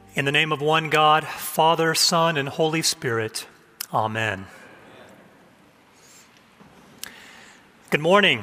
In the name of one God, Father, Son, and Holy Spirit, Amen. Good morning.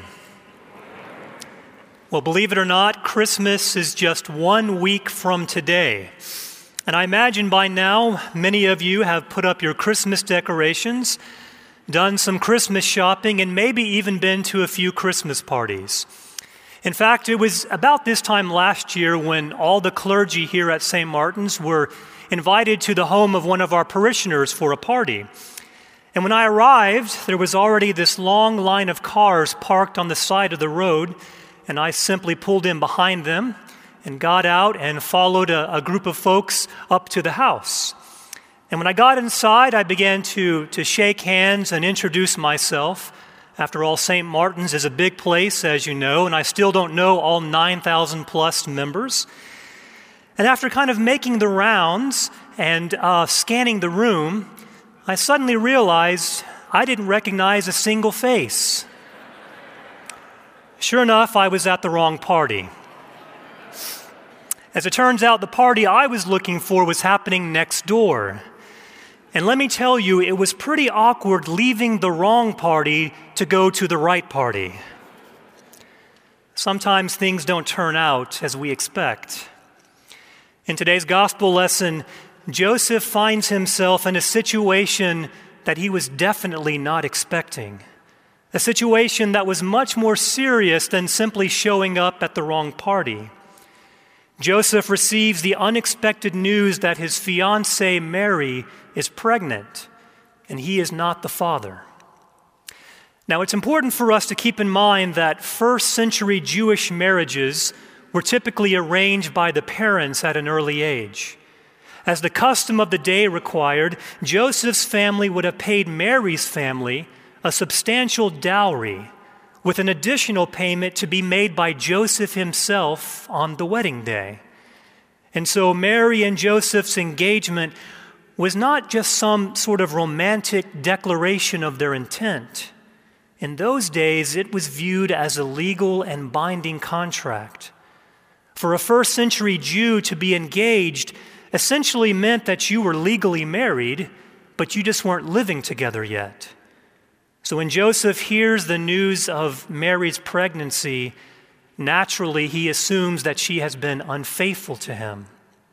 Well, believe it or not, Christmas is just 1 week from today. And I imagine by now, many of you have put up your Christmas decorations, done some Christmas shopping, and maybe even been to a few Christmas parties. In fact, it was about this time last year when all the clergy here at St. Martin's were invited to the home of one of our parishioners for a party. And when I arrived, there was already this long line of cars parked on the side of the road, and I simply pulled in behind them and got out and followed a group of folks up to the house. And when I got inside, I began to shake hands and introduce myself. After all, St. Martin's is a big place, as you know, and I still don't know all 9,000 plus members. And after kind of making the rounds and scanning the room, I suddenly realized I didn't recognize a single face. Sure enough, I was at the wrong party. As it turns out, the party I was looking for was happening next door. And let me tell you, it was pretty awkward leaving the wrong party to go to the right party. Sometimes things don't turn out as we expect. In today's gospel lesson, Joseph finds himself in a situation that he was definitely not expecting. A situation that was much more serious than simply showing up at the wrong party. Joseph receives the unexpected news that his fiancée Mary is pregnant, and he is not the father. Now, it's important for us to keep in mind that first-century Jewish marriages were typically arranged by the parents at an early age. As the custom of the day required, Joseph's family would have paid Mary's family a substantial dowry, with an additional payment to be made by Joseph himself on the wedding day. And so Mary and Joseph's engagement was not just some sort of romantic declaration of their intent. In those days, it was viewed as a legal and binding contract. For a first-century Jew to be engaged essentially meant that you were legally married, but you just weren't living together yet. So when Joseph hears the news of Mary's pregnancy, naturally he assumes that she has been unfaithful to him.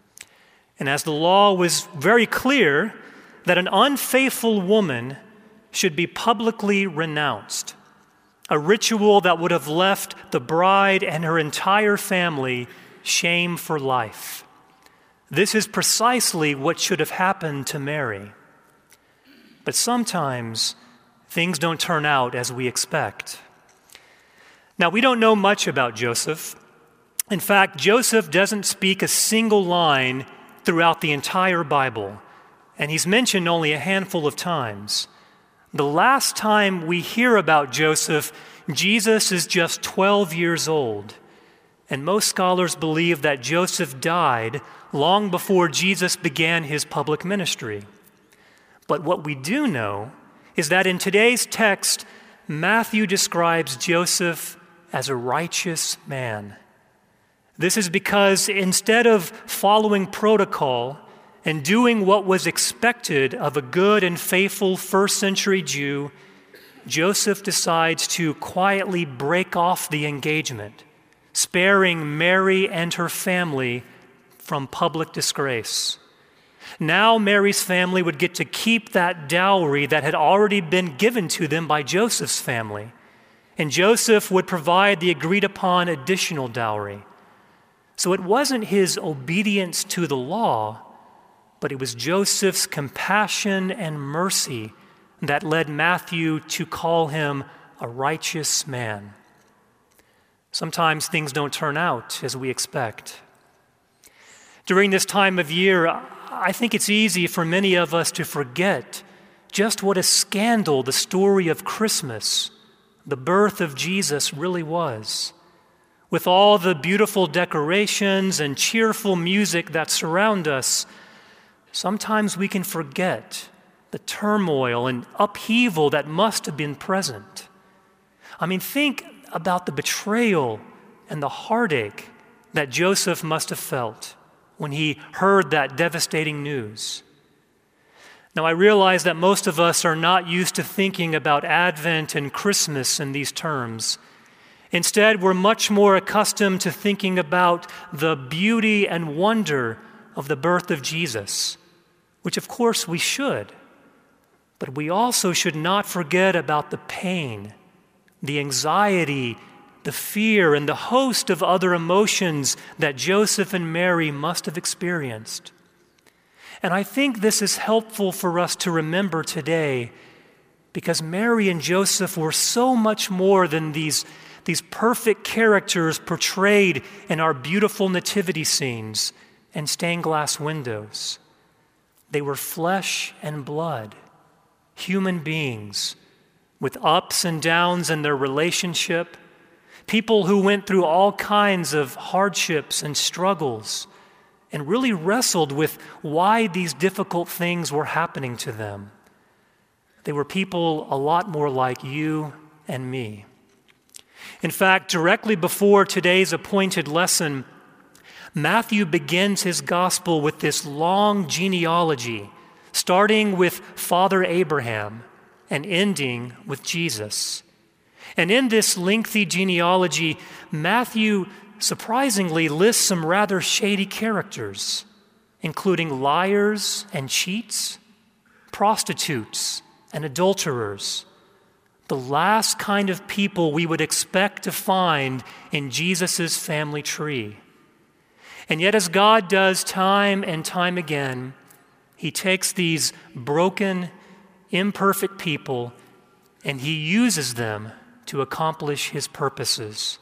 And as the law was very clear that an unfaithful woman should be publicly renounced, a ritual that would have left the bride and her entire family shame for life. This is precisely what should have happened to Mary. But sometimes things don't turn out as we expect. Now, we don't know much about Joseph. In fact, Joseph doesn't speak a single line throughout the entire Bible, and he's mentioned only a handful of times. The last time we hear about Joseph, Jesus is just 12 years old, and most scholars believe that Joseph died long before Jesus began his public ministry. But what we do know is that in today's text, Matthew describes Joseph as a righteous man. This is because instead of following protocol and doing what was expected of a good and faithful first-century Jew, Joseph decides to quietly break off the engagement, sparing Mary and her family from public disgrace. Now Mary's family would get to keep that dowry that had already been given to them by Joseph's family. And Joseph would provide the agreed-upon additional dowry. So it wasn't his obedience to the law, but it was Joseph's compassion and mercy that led Matthew to call him a righteous man. Sometimes things don't turn out as we expect. During this time of year, I think it's easy for many of us to forget just what a scandal the story of Christmas, the birth of Jesus, really was. With all the beautiful decorations and cheerful music that surround us, sometimes we can forget the turmoil and upheaval that must have been present. I mean, think about the betrayal and the heartache that Joseph must have felt when he heard that devastating news. Now, I realize that most of us are not used to thinking about Advent and Christmas in these terms. Instead, we're much more accustomed to thinking about the beauty and wonder of the birth of Jesus, which of course we should. But we also should not forget about the pain, the anxiety, the fear, and the host of other emotions that Joseph and Mary must have experienced. And I think this is helpful for us to remember today, because Mary and Joseph were so much more than these perfect characters portrayed in our beautiful nativity scenes and stained glass windows. They were flesh and blood, human beings with ups and downs in their relationship, people who went through all kinds of hardships and struggles and really wrestled with why these difficult things were happening to them. They were people a lot more like you and me. In fact, directly before today's appointed lesson, Matthew begins his gospel with this long genealogy, starting with Father Abraham and ending with Jesus. And in this lengthy genealogy, Matthew surprisingly lists some rather shady characters, including liars and cheats, prostitutes and adulterers, the last kind of people we would expect to find in Jesus' family tree. And yet, as God does time and time again, he takes these broken, imperfect people and he uses them to accomplish his purposes.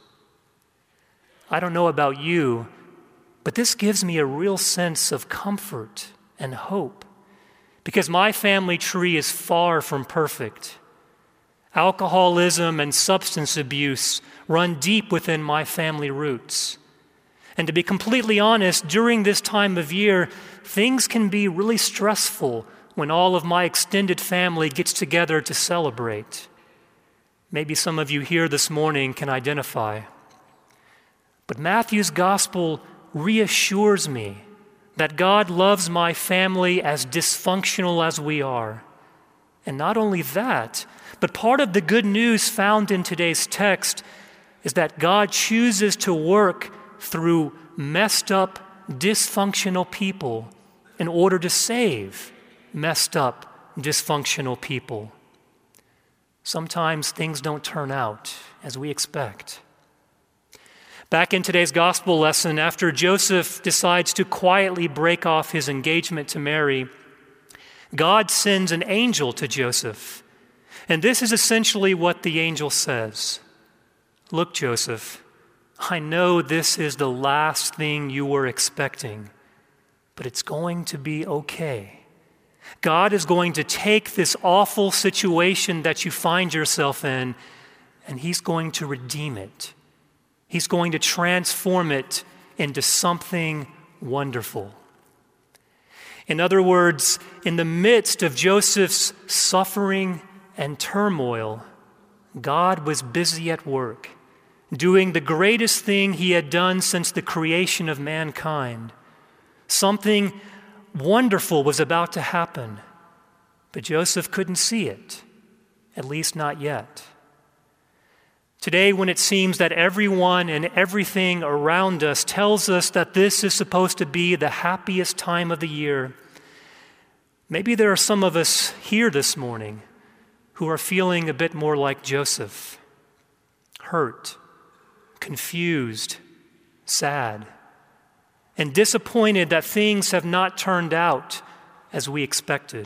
I don't know about you, but this gives me a real sense of comfort and hope, because my family tree is far from perfect. Alcoholism and substance abuse run deep within my family roots. And to be completely honest, during this time of year, things can be really stressful when all of my extended family gets together to celebrate. Maybe some of you here this morning can identify. But Matthew's gospel reassures me that God loves my family as dysfunctional as we are. And not only that, but part of the good news found in today's text is that God chooses to work through messed up, dysfunctional people in order to save messed up, dysfunctional people. Sometimes things don't turn out as we expect. Back in today's gospel lesson, after Joseph decides to quietly break off his engagement to Mary, God sends an angel to Joseph. And this is essentially what the angel says. Look, Joseph, I know this is the last thing you were expecting, but it's going to be okay. God is going to take this awful situation that you find yourself in, and he's going to redeem it. He's going to transform it into something wonderful. In other words, in the midst of Joseph's suffering and turmoil, God was busy at work, doing the greatest thing he had done since the creation of mankind. Something wonderful was about to happen, but Joseph couldn't see it, at least not yet. Today, when it seems that everyone and everything around us tells us that this is supposed to be the happiest time of the year, maybe there are some of us here this morning who are feeling a bit more like Joseph, hurt, confused, sad, and disappointed that things have not turned out as we expected.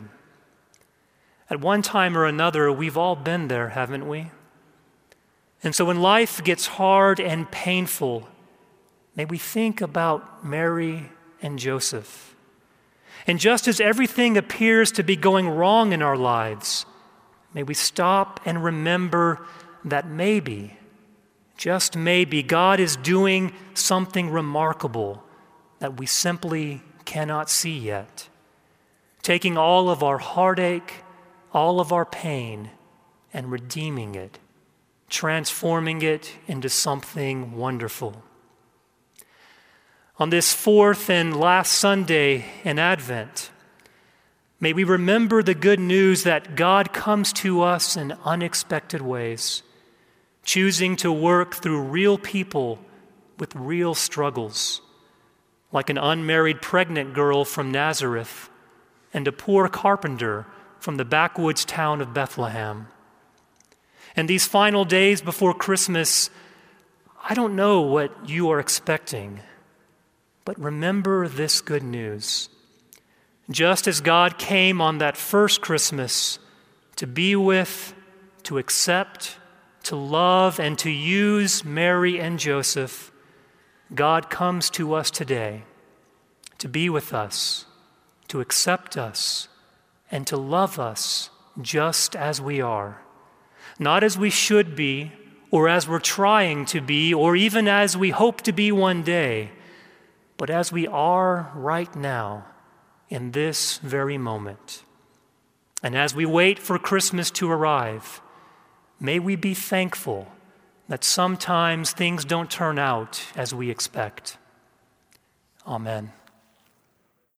At one time or another, we've all been there, haven't we? And so when life gets hard and painful, may we think about Mary and Joseph. And just as everything appears to be going wrong in our lives, may we stop and remember that maybe, just maybe, God is doing something remarkable that we simply cannot see yet, taking all of our heartache, all of our pain, and redeeming it, transforming it into something wonderful. On this fourth and last Sunday in Advent, may we remember the good news that God comes to us in unexpected ways, choosing to work through real people with real struggles, like an unmarried pregnant girl from Nazareth and a poor carpenter from the backwoods town of Bethlehem. And these final days before Christmas, I don't know what you are expecting, but remember this good news. Just as God came on that first Christmas to be with, to accept, to love, and to use Mary and Joseph, God comes to us today to be with us, to accept us, and to love us just as we are. Not as we should be, or as we're trying to be, or even as we hope to be one day, but as we are right now, in this very moment. And as we wait for Christmas to arrive, may we be thankful that sometimes things don't turn out as we expect. Amen.